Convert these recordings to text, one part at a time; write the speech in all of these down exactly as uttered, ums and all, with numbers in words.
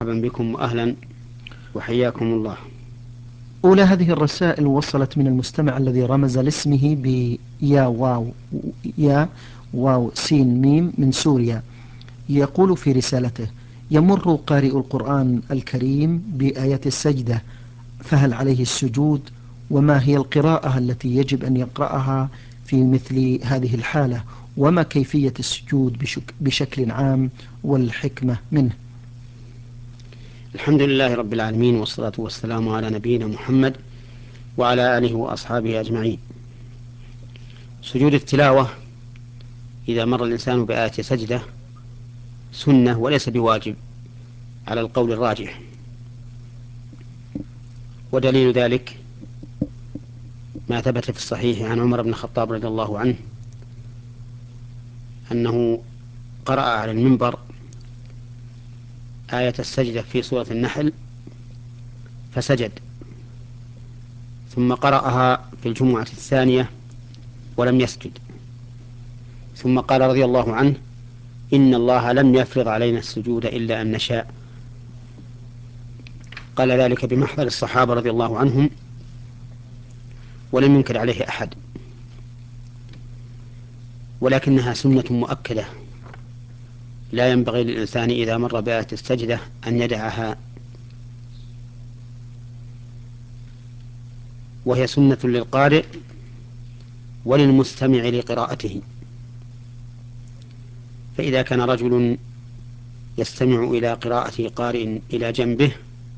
مرحبا بكم وأهلا وحياكم الله. أولى هذه الرسائل وصلت من المستمع الذي رمز لاسمه بيا واو يا واو سين ميم من سوريا. يقول في رسالته: يمر قارئ القرآن الكريم بآية السجدة، فهل عليه السجود؟ وما هي القراءة التي يجب أن يقرأها في مثل هذه الحالة؟ وما كيفية السجود بشك بشكل عام والحكمة منه؟ الحمد لله رب العالمين، والصلاة والسلام على نبينا محمد وعلى آله وأصحابه أجمعين. سجود التلاوة إذا مر الإنسان بآية سجدة سنة وليس بواجب على القول الراجح، ودليل ذلك ما ثبت في الصحيح عن عمر بن الخطاب رضي الله عنه أنه قرأ على المنبر آية السجدة في سورة النحل فسجد، ثم قرأها في الجمعة الثانية ولم يسجد، ثم قال رضي الله عنه: إن الله لم يفرض علينا السجود إلا أن نشاء. قال ذلك بمحضر الصحابة رضي الله عنهم ولم ينكر عليه أحد، ولكنها سنة مؤكدة لا ينبغي للإنسان إذا مر بآية السجدة أن يدعها، وهي سنة للقارئ وللمستمع لقراءته. فإذا كان رجل يستمع إلى قراءة قارئ إلى جنبه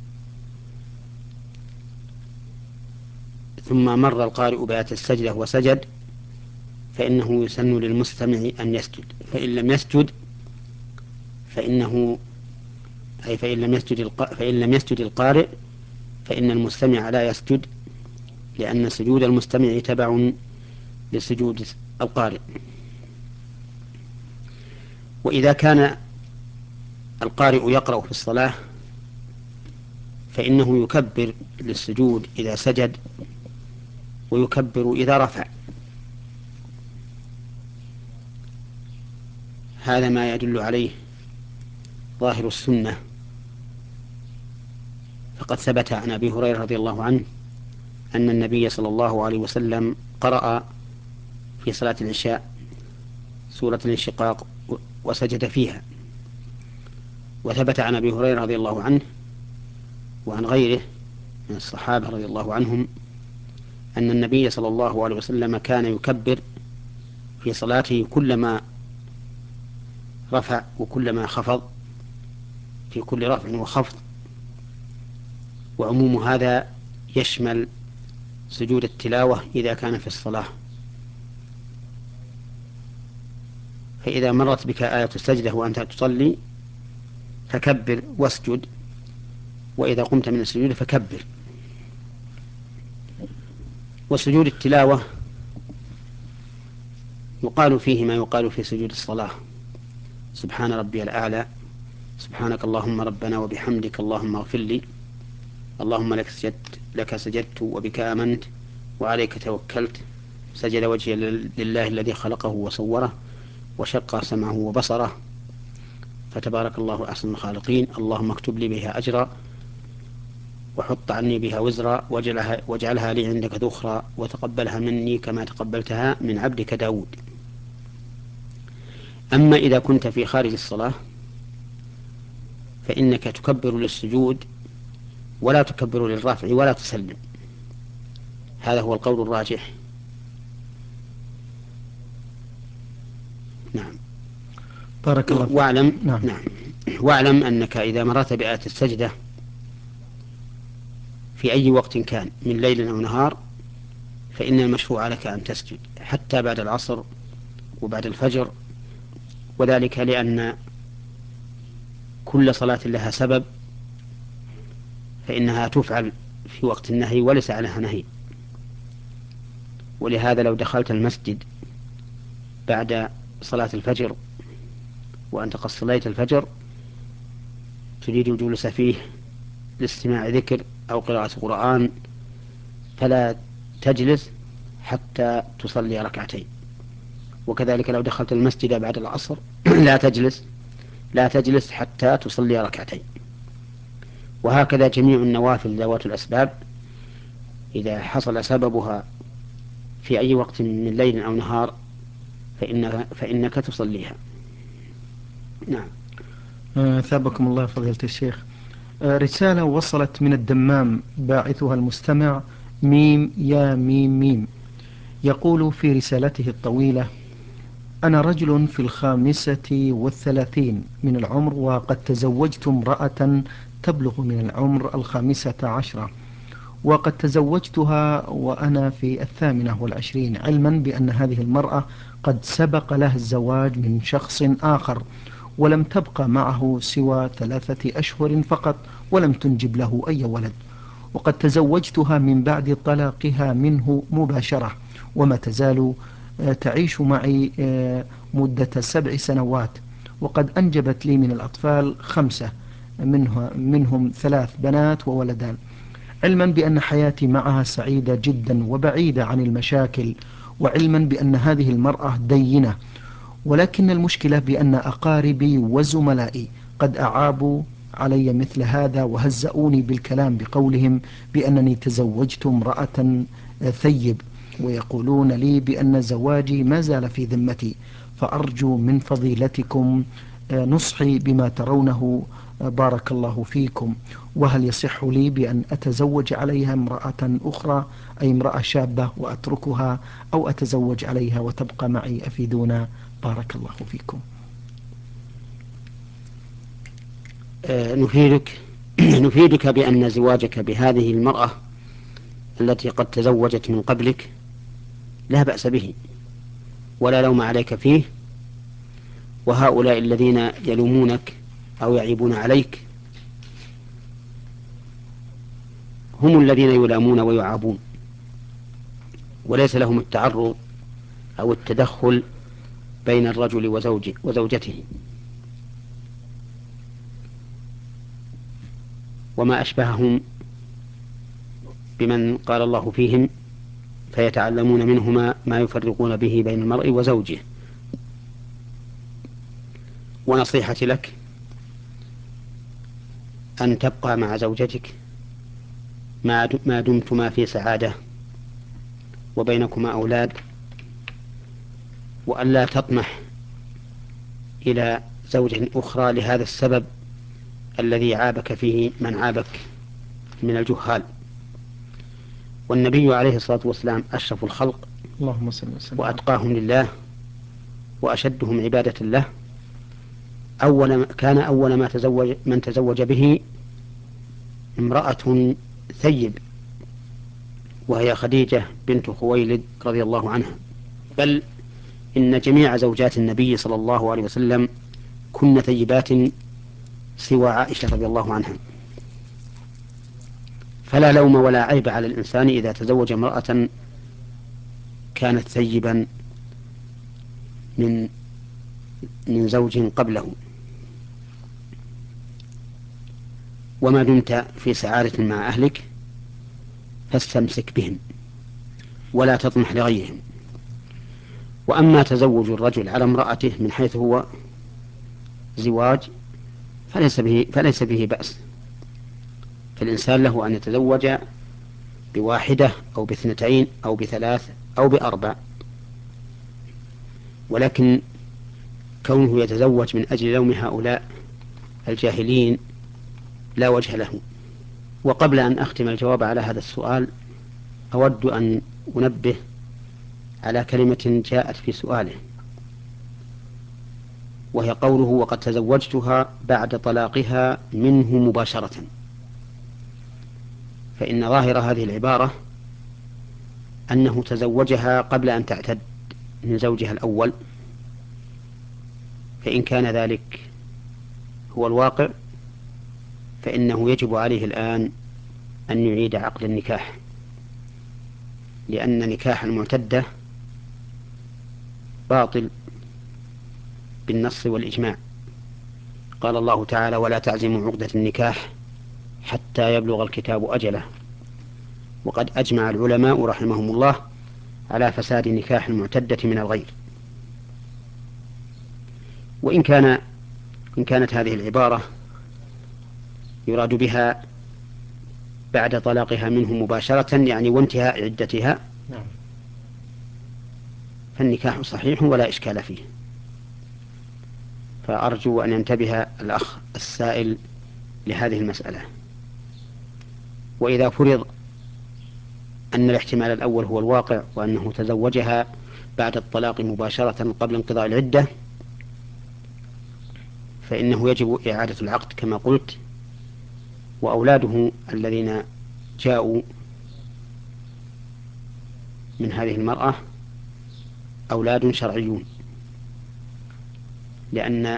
ثم مر القارئ بآية السجدة وسجد، فإنه يسن للمستمع أن يسجد، فإن لم يسجد فإنه أي فإن لم يسجد الق... فإن لم يسجد القارئ فإن المستمع لا يسجد، لأن سجود المستمع تبع لسجود القارئ. وإذا كان القارئ يقرأ في الصلاة فإنه يكبر للسجود إذا سجد ويكبر إذا رفع. هذا ما يدل عليه ظاهر السنة، فقد ثبت عن أبي هريرة رضي الله عنه أن النبي صلى الله عليه وسلم قرأ في صلاة العشاء سورة الانشقاق وسجد فيها. وثبت عن أبي هريرة رضي الله عنه وعن غيره من الصحابة رضي الله عنهم أن النبي صلى الله عليه وسلم كان يكبر في صلاته كلما رفع وكلما خفض، في كل رفع وخفض. وعموم هذا يشمل سجود التلاوة إذا كان في الصلاة. فإذا مرت بك آية السجدة وأنت تصلي فكبر واسجد، وإذا قمت من السجود فكبر. وسجود التلاوة يقال فيه ما يقال في سجود الصلاة: سبحان ربي الأعلى، سبحانك اللهم ربنا وبحمدك اللهم اغفر لي، اللهم لك سجدت لك سجدت وبك آمنت وعليك توكلت، سجد وجهي لله الذي خلقه وصوره وشق سمعه وبصره، فتبارك الله أحسن الخالقين، اللهم اكتب لي بها أجرا وحط عني بها وزرا واجعلها, واجعلها لي عندك ذخرا وتقبلها مني كما تقبلتها من عبدك داود. أما إذا كنت في خارج الصلاة فإنك تكبر للسجود ولا تكبر للرفع ولا تسلم، هذا هو القول الراجح. نعم. بارك الله فيك. واعلم نعم. نعم واعلم أنك إذا مررت بآية السجدة في أي وقت كان من ليل أو نهار فإن المشروع لك أن تسجد حتى بعد العصر وبعد الفجر، وذلك لأن كل صلاة لها سبب، فإنها تفعل في وقت النهي وليس عليها نهي. ولهذا لو دخلت المسجد بعد صلاة الفجر وأنت قد صليت الفجر تريد الجلوس فيه لاستماع ذكر أو قراءة قرآن فلا تجلس حتى تصلي ركعتين. وكذلك لو دخلت المسجد بعد العصر لا تجلس لا تجلس حتى تصلي ركعتين. وهكذا جميع النوافل ذوات الأسباب إذا حصل سببها في أي وقت من ليل أو نهار فإنك, فإنك تصليها. نعم. آه ثابكم الله فضيلة الشيخ. آه رسالة وصلت من الدمام، باعثها المستمع ميم يا ميم ميم، يقول في رسالته الطويلة: أنا رجل في الخامسة والثلاثين من العمر، وقد تزوجت امرأة تبلغ من العمر الخامسة عشرة، وقد تزوجتها وأنا في الثامنة والعشرين، علما بأن هذه المرأة قد سبق لها الزواج من شخص آخر، ولم تبقى معه سوى ثلاثة أشهر فقط، ولم تنجب له أي ولد. وقد تزوجتها من بعد طلاقها منه مباشرة، وما تزال تعيش معي مدة سبع سنوات، وقد أنجبت لي من الأطفال خمسة، منها منهم ثلاث بنات وولدان، علما بأن حياتي معها سعيدة جدا وبعيدة عن المشاكل، وعلما بأن هذه المرأة دينة. ولكن المشكلة بأن أقاربي وزملائي قد أعابوا علي مثل هذا، وهزؤوني بالكلام بقولهم بأنني تزوجت امرأة ثيب، ويقولون لي بأن زواجي ما زال في ذمتي. فأرجو من فضيلتكم نصحي بما ترونه، بارك الله فيكم. وهل يصح لي بأن أتزوج عليها امرأة أخرى، أي امرأة شابة، وأتركها، أو أتزوج عليها وتبقى معي؟ أفيدونا بارك الله فيكم. آه نفيدك نفيدك بأن زواجك بهذه المرأة التي قد تزوجت من قبلك لا بأس به ولا لوم عليك فيه، وهؤلاء الذين يلومونك أو يعيبون عليك هم الذين يلامون ويعابون، وليس لهم التعرض أو التدخل بين الرجل وزوجه وزوجته. وما أشبههم بمن قال الله فيهم: فيتعلمون منهما ما يفرقون به بين المرء وزوجه. ونصيحتي لك أن تبقى مع زوجتك ما دمتما في سعادة وبينكما أولاد، وأن لا تطمح إلى زوجة أخرى لهذا السبب الذي عابك فيه من عابك من الجهال. والنبي عليه الصلاة والسلام أشرف الخلق اللهم صل وسلم وأتقاهم لله وأشدهم عبادة له، أول كان أول ما تزوج من تزوج به امرأة ثيب، وهي خديجة بنت خويلد رضي الله عنها. بل إن جميع زوجات النبي صلى الله عليه وسلم كن ثيبات سوى عائشة رضي الله عنها. فلا لوم ولا عيب على الإنسان إذا تزوج امرأة كانت ثيبا من من زوج قبله، وما دمت في سعادة مع أهلك فاستمسك بهم ولا تطمح لغيرهم. وأما تزوج الرجل على امرأته من حيث هو زواج فليس به, فليس به بأس، فالإنسان له أن يتزوج بواحدة أو باثنتين أو بثلاث أو بأربع، ولكن كونه يتزوج من أجل لوم هؤلاء الجاهلين لا وجه له. وقبل أن أختم الجواب على هذا السؤال أود أن أنبه على كلمة جاءت في سؤاله، وهي قوله: وقد تزوجتها بعد طلاقها منه مباشرة. فإن ظاهر هذه العبارة أنه تزوجها قبل أن تعتد من زوجها الأول، فإن كان ذلك هو الواقع فإنه يجب عليه الآن أن يعيد عقد النكاح، لأن نكاح المعتدة باطل بالنص والإجماع. قال الله تعالى: ولا تعزموا عقدة النكاح حتى يبلغ الكتاب أجله. وقد أجمع العلماء رحمهم الله على فساد نكاح المعتدة من الغير. وإن كان إن كانت هذه العبارة يراد بها بعد طلاقها منه مباشرة يعني وانتهاء عدتها نعم. فالنكاح صحيح ولا إشكال فيه. فأرجو أن ينتبه الأخ السائل لهذه المسألة. وإذا فرض أن الاحتمال الأول هو الواقع وأنه تزوجها بعد الطلاق مباشرة قبل انقضاء العدة، فإنه يجب إعادة العقد كما قلت، وأولاده الذين جاءوا من هذه المرأة أولاد شرعيون، لأن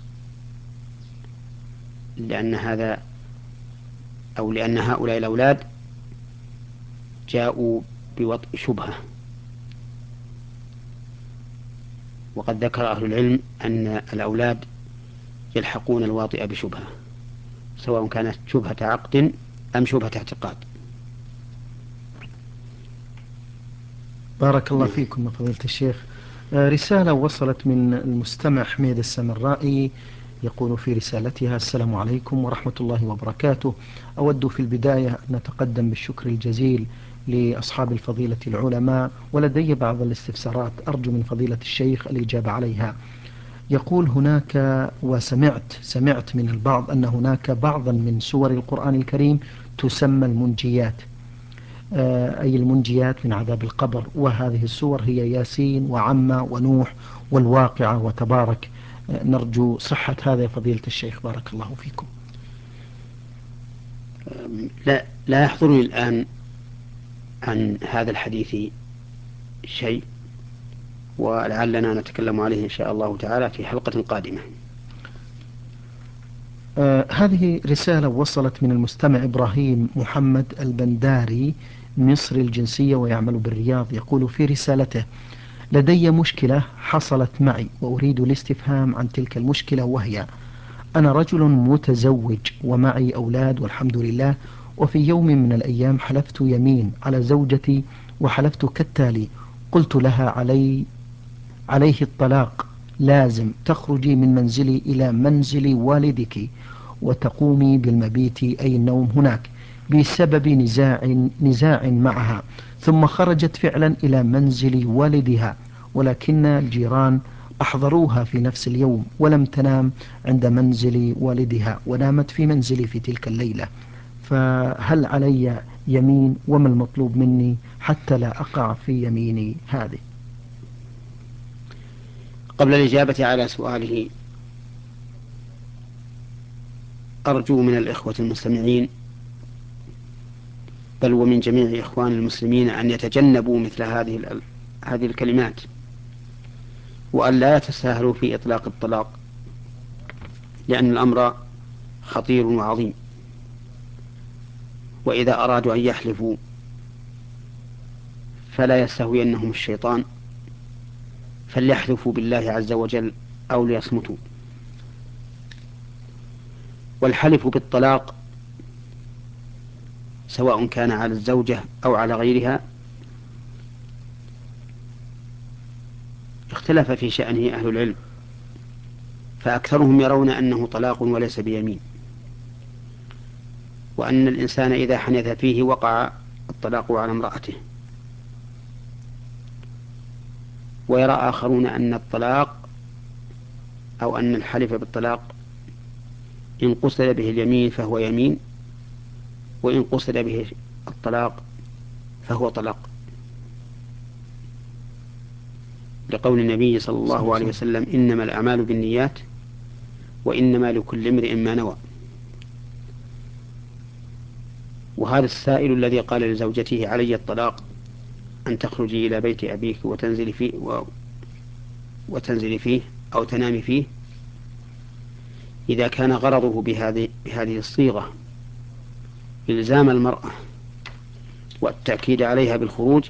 لأن هذا أو لأن هؤلاء الأولاد جاءوا بوطء شبهة، وقد ذكر أهل العلم أن الأولاد يلحقون الواطئ بشبهة، سواء كانت شبهة عقد أم شبهة اعتقاد. بارك الله فيكم فضيلة الشيخ. رسالة وصلت من المستمع حميد السمرائي، يقول في رسالتها: السلام عليكم ورحمة الله وبركاته. أود في البداية أن أتقدم بالشكر الجزيل لأصحاب الفضيلة العلماء، ولدي بعض الاستفسارات أرجو من فضيلة الشيخ الإجابة عليها. يقول هناك وسمعت سمعت من البعض أن هناك بعضا من سور القرآن الكريم تسمى المنجيات، أي المنجيات من عذاب القبر، وهذه السور هي ياسين وعمة ونوح والواقعة وتبارك. نرجو صحة هذا يا فضيلة الشيخ، بارك الله فيكم. لا, لا يحضرني الآن عن هذا الحديث شيء، ولعلنا نتكلم عليه إن شاء الله تعالى في حلقة قادمة. آه هذه رسالة وصلت من المستمع إبراهيم محمد البنداري، مصري الجنسية ويعمل بالرياض. يقول في رسالته: لدي مشكلة حصلت معي وأريد الاستفهام عن تلك المشكلة، وهي: أنا رجل متزوج ومعي أولاد والحمد لله، وفي يوم من الأيام حلفت يمين على زوجتي وحلفت كالتالي: قلت لها علي عليه الطلاق، لازم تخرجي من منزلي إلى منزل والدك وتقومي بالمبيت أي النوم هناك، بسبب نزاع نزاع معها. ثم خرجت فعلا إلى منزل والدها، ولكن الجيران أحضروها في نفس اليوم ولم تنام عند منزل والدها ونامت في منزلي في تلك الليلة، فهل علي يمين وما المطلوب مني حتى لا أقع في يميني هذه؟ قبل الإجابة على سؤاله أرجو من الإخوة المستمعين بل ومن جميع إخوان المسلمين أن يتجنبوا مثل هذه هذه الكلمات، وأن لا يتساهلوا في إطلاق الطلاق، لأن الأمر خطير وعظيم. وإذا أرادوا أن يحلفوا فلا يستهوينهم الشيطان، فليحلفوا بالله عز وجل أو ليصمتوا. والحلف بالطلاق سواء كان على الزوجة أو على غيرها اختلف في شأنه أهل العلم، فأكثرهم يرون أنه طلاق وليس بيمين، وأن الإنسان إذا حنث فيه وقع الطلاق على امرأته. ويرى آخرون أن الطلاق أو أن الحلف بالطلاق إن قصد به اليمين فهو يمين، وإن قصد به الطلاق فهو طلاق، لقول النبي صلى الله عليه وسلم: إنما الأعمال بالنيات وإنما لكل امرئ ما نوى. وهذا السائل الذي قال لزوجته علي الطلاق أن تخرجي إلى بيت أبيك وتنزلي فيه و... وتنزلي فيه أو تنامي فيه، إذا كان غرضه بهذه بهذه الصيغة إلزام المرأة والتأكيد عليها بالخروج،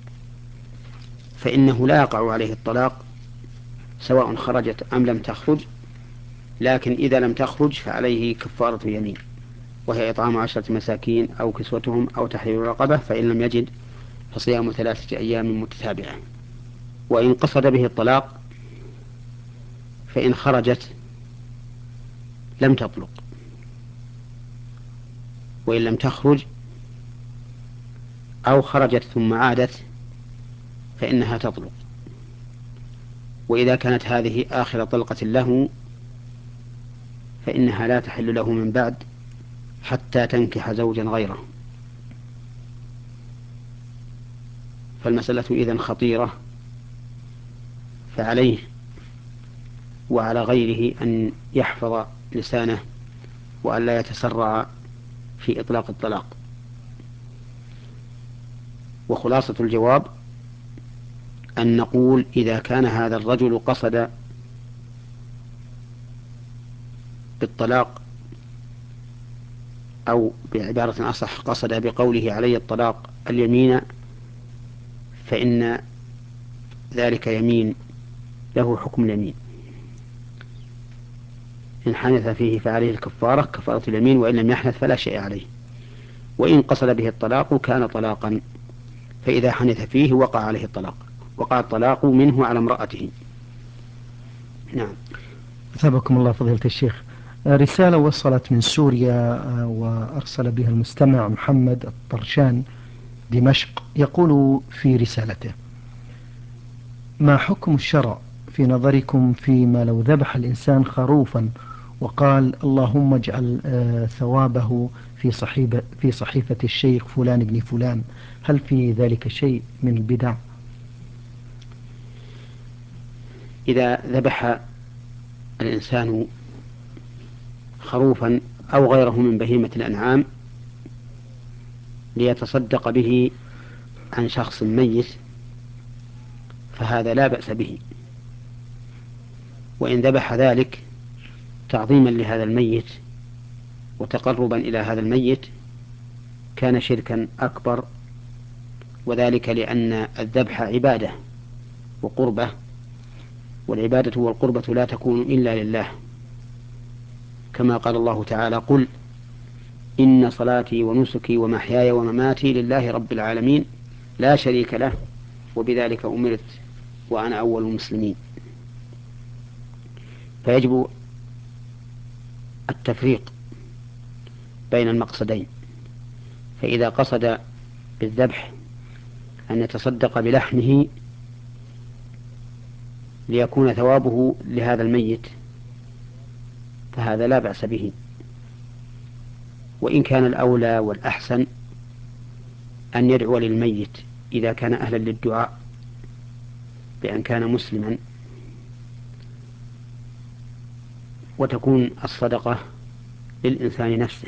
فإنه لا يقع عليه الطلاق سواء خرجت أم لم تخرج. لكن إذا لم تخرج فعليه كفارة يمين، وهي إطعام عشرة مساكين أو كسوتهم أو تحرير رقبة، فإن لم يجد فصيام ثلاثة أيام متتابعة. وإن قصد به الطلاق فإن خرجت لم تطلق، وإن لم تخرج أو خرجت ثم عادت فإنها تطلق. وإذا كانت هذه آخر طلقة له فإنها لا تحل له من بعد حتى تنكح زوجا غيره. فالمسألة إذن خطيرة، فعليه وعلى غيره أن يحفظ لسانه وأن لا يتسرع في إطلاق الطلاق. وخلاصة الجواب أن نقول إذا كان هذا الرجل قصد بالطلاق، أو بعبارة أصح قصد بقوله علي الطلاق اليمين، فإن ذلك يمين له حكم اليمين. إن حنث فيه فعليه الكفارة كفارة اليمين، وإن لم يحنث فلا شيء عليه. وإن قصد به الطلاق كان طلاقا، فإذا حنث فيه وقع عليه الطلاق، وقع الطلاق منه على امرأته. نعم. أثابكم الله فضيلة الشيخ. رسالة وصلت من سوريا وأرسل بها المستمع محمد الطرشان دمشق، يقول في رسالته: ما حكم الشرع في نظركم فيما لو ذبح الإنسان خروفا وقال اللهم اجعل ثوابه في صحيفة في صحيفة الشيخ فلان ابن فلان، هل في ذلك شيء من البدع؟ إذا ذبح الإنسان خروفا أو غيره من بهيمة الأنعام ليتصدق به عن شخص ميت فهذا لا بأس به. وإن ذبح ذلك تعظيما لهذا الميت وتقربا إلى هذا الميت كان شركا أكبر، وذلك لأن الذبح عبادة وقربة، والعبادة والقربة لا تكون إلا لله، كما قال الله تعالى: قل إن صلاتي ونسكي ومحياي ومماتي لله رب العالمين لا شريك له وبذلك أمرت وأنا أول المسلمين. فيجب التفريق بين المقصدين. فإذا قصد بالذبح أن يتصدق بلحمه ليكون ثوابه لهذا الميت فهذا لا بأس به. وإن كان الأولى والأحسن أن يدعو للميت إذا كان أهلا للدعاء بأن كان مسلما، وتكون الصدقة للإنسان نفسه،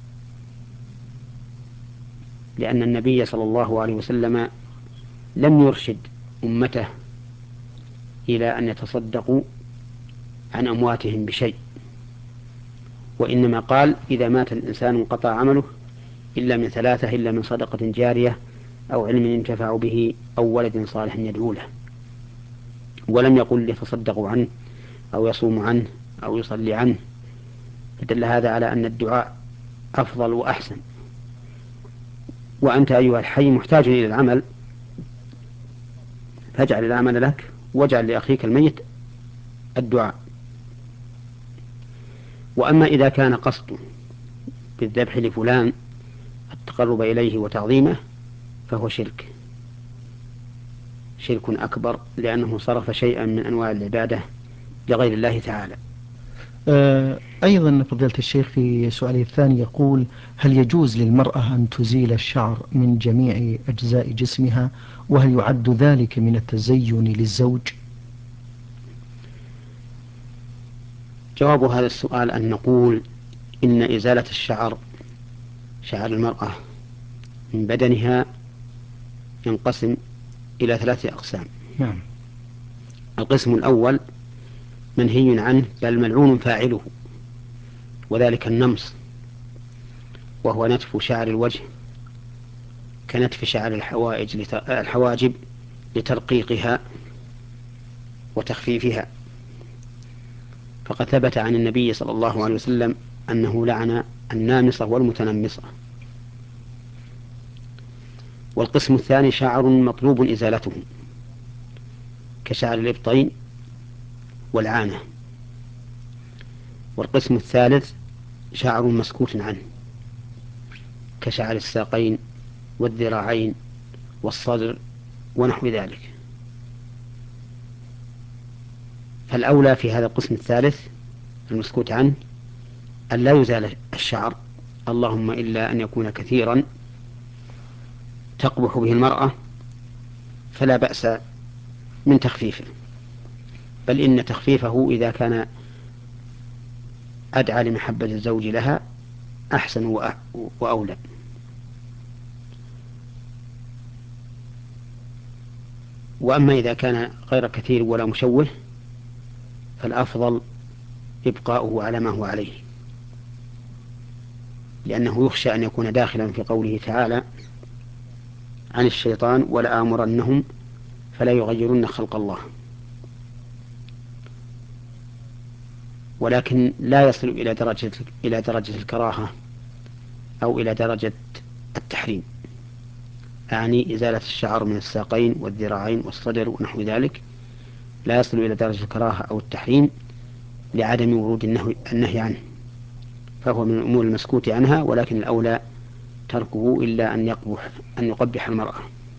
لأن النبي صلى الله عليه وسلم لم يرشد أمته إلى أن يتصدقوا عن أمواتهم بشيء، وإنما قال: إذا مات الإنسان انقطع عمله إلا من ثلاثة، إلا من صدقة جارية أو علم ينتفع به أو ولد صالح يدعو له. ولم يقل يتصدق عنه أو يصوم عنه أو يصلي عنه، فدل هذا على أن الدعاء أفضل وأحسن. وأنت أيها الحي محتاج إلى العمل، فاجعل العمل لك واجعل لأخيك الميت الدعاء. وأما إذا كان قصد بالذبح لفلان التقرب إليه وتعظيمه فهو شرك شرك أكبر، لأنه صرف شيئا من أنواع العبادة لغير الله تعالى. آه أيضا فضيلة الشيخ في سؤاله الثاني يقول: هل يجوز للمرأة أن تزيل الشعر من جميع أجزاء جسمها، وهل يعد ذلك من التزين للزوج؟ جواب هذا السؤال أن نقول إن إزالة الشعر، شعر المرأة من بدنها، ينقسم إلى ثلاثة أقسام. نعم. القسم الأول منهي عنه بل ملعون فاعله، وذلك النمص، وهو نتف شعر الوجه كنتف شعر الحوائج لت... الحواجب لترقيقها وتخفيفها، فقد ثبت عن النبي صلى الله عليه وسلم أنه لعن النامصة والمتنمصة. والقسم الثاني شعر مطلوب إزالته كشعر الإبطين والعانة. والقسم الثالث شعر مسكوت عنه كشعر الساقين والذراعين والصدر ونحو ذلك. فالأولى في هذا القسم الثالث المسكوت عنه أن لا يزال الشعر، اللهم إلا أن يكون كثيرا تقبح به المرأة فلا بأس من تخفيفه، بل إن تخفيفه إذا كان أدعى لمحبة الزوج لها أحسن وأولى. وأما إذا كان غير كثير ولا مشوه فالأفضل إبقاؤه على ما هو عليه، لأنه يخشى أن يكون داخلا في قوله تعالى عن الشيطان ولآمرنهم فلا يغيرن خلق الله. ولكن لا يصل إلى درجة إلى درجة الكراهة أو إلى درجة التحريم، يعني إزالة الشعر من الساقين والذراعين والصدر ونحو ذلك لا يصل إلى درجة الكراهة أو التحريم لعدم ورود النهي, النهي عنه، فهو من الأمور المسكوت عنها، ولكن الأولى تركه إلا أن يقبح أن يقبح المرأة.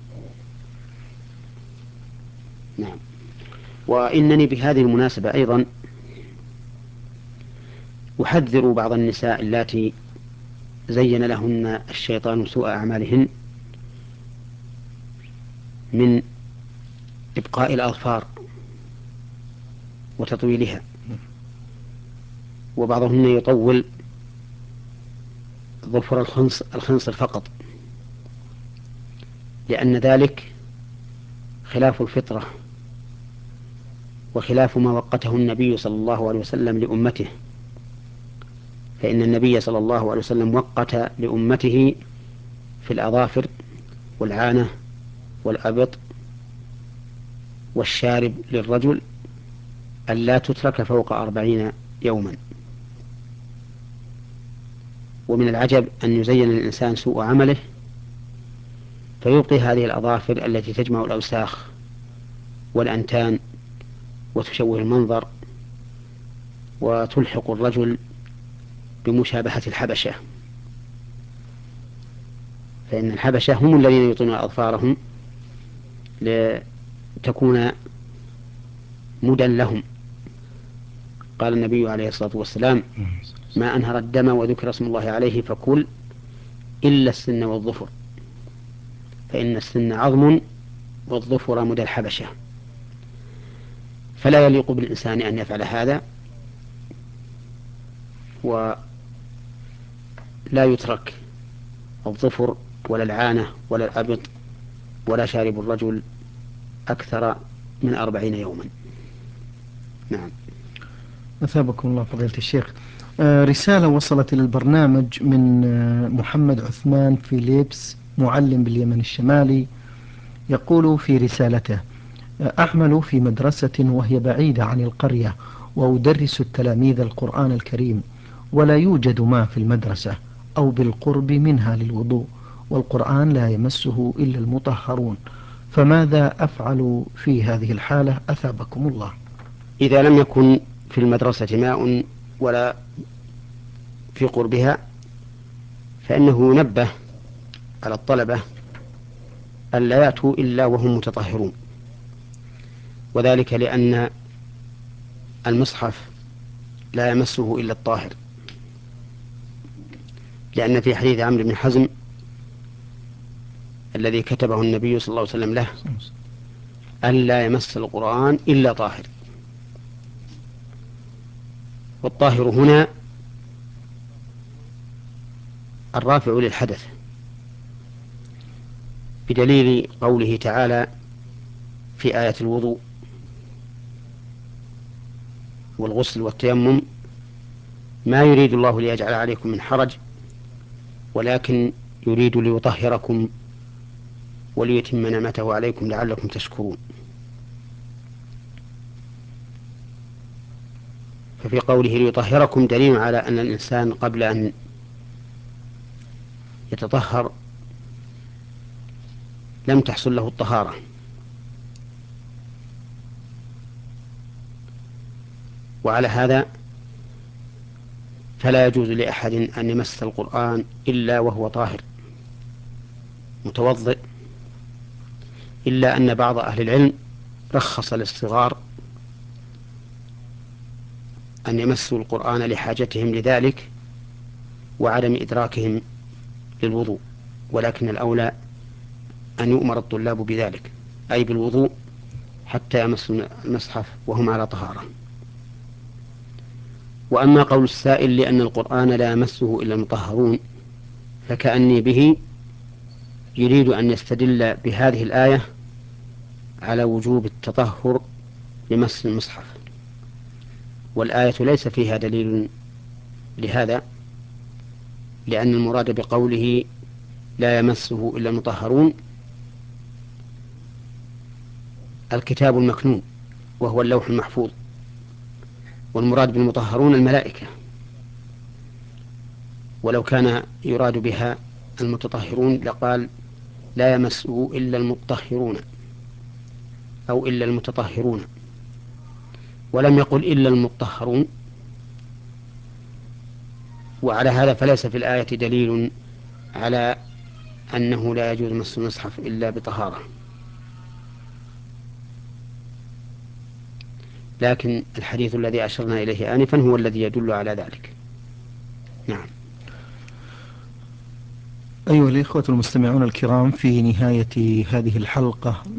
نعم. وإنني بهذه المناسبة أيضا أحذر بعض النساء اللاتي زين لهن الشيطان سوء أعمالهن من إبقاء الأظفار وتطويلها، وبعضهن يطول ظفر الخنص الخنصر فقط، لأن ذلك خلاف الفطرة وخلاف ما وقته النبي صلى الله عليه وسلم لأمته، فإن النبي صلى الله عليه وسلم وقت لأمته في الأظافر والعانة والأبط والشارب للرجل ألا تترك فوق أربعين يوما. ومن العجب أن يزين الإنسان سوء عمله فيبقي هذه الأظافر التي تجمع الأوساخ والأنتان وتشوه المنظر وتلحق الرجل بمشابهة الحبشة، فإن الحبشة هم الذين يطيلون أظفارهم لتكون مدى لهم. قال النبي عليه الصلاة والسلام ما أنهر الدم وذكر اسم الله عليه فكل إلا السن والظفر، فإن السن عظم والظفر مدى الحبشة، فلا يليق بالإنسان أن يفعل هذا، ولا يترك الظفر ولا العانة ولا الأبط ولا شارب الرجل أكثر من أربعين يوما. نعم. أثابكم الله فضيلة الشيخ. آه رسالة وصلت إلى البرنامج من آه محمد عثمان فيليبس معلم باليمن الشمالي، يقول في رسالته: أعمل في مدرسة وهي بعيدة عن القرية، وأدرس التلاميذ القرآن الكريم، ولا يوجد ماء في المدرسة أو بالقرب منها للوضوء، والقرآن لا يمسه إلا المطهرون، فماذا أفعل في هذه الحالة أثابكم الله؟ إذا لم يكن في المدرسة ماء ولا في قربها فإنه ينبه على الطلبة ألا يأتوا إلا وهم متطهرون، وذلك لأن المصحف لا يمسه إلا الطاهر، لأن في حديث عمرو بن حزم الذي كتبه النبي صلى الله عليه وسلم له ألا يمس القرآن إلا طاهر. والطاهر هنا الرافع للحدث، بدليل قوله تعالى في آية الوضوء والغسل والتيمم: ما يريد الله ليجعل عليكم من حرج ولكن يريد ليطهركم وليتم نعمته عليكم لعلكم تشكرون. ففي قوله ليطهركم دليل على أن الإنسان قبل أن يتطهر لم تحصل له الطهارة، وعلى هذا فلا يجوز لأحد أن يمس القرآن إلا وهو طاهر، متوضئ، إلا أن بعض أهل العلم رخص للصغار أن يمسوا القرآن لحاجتهم لذلك وعدم إدراكهم للوضوء، ولكن الأولى أن يؤمر الطلاب بذلك، أي بالوضوء حتى يمسوا المصحف وهم على طهارة. وأما قول السائل لأن القرآن لا يمسه إلا المطهرون، فكأني به يريد أن يستدل بهذه الآية على وجوب التطهر لمس المصحف، والآية ليس فيها دليل لهذا، لأن المراد بقوله لا يمسه إلا المطهرون الكتاب المكنون وهو اللوح المحفوظ، والمراد بالمطهرون الملائكة، ولو كان يراد بها المتطهرون لقال لا يمسه إلا المطهرون أو إلا المتطهرون، ولم يقل إلا المطهرون. وعلى هذا فليس في الآية دليل على أنه لا يجوز مس المصحف إلا بطهارة، لكن الحديث الذي أشرنا إليه آنفا هو الذي يدل على ذلك. نعم. أيها الإخوة المستمعون الكرام، في نهاية هذه الحلقة